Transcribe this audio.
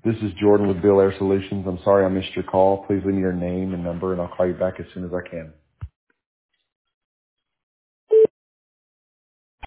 This is Jordan with Bill Air Solutions. I'm sorry I missed your call. Please leave me your name and number, and I'll call you back as soon as I can.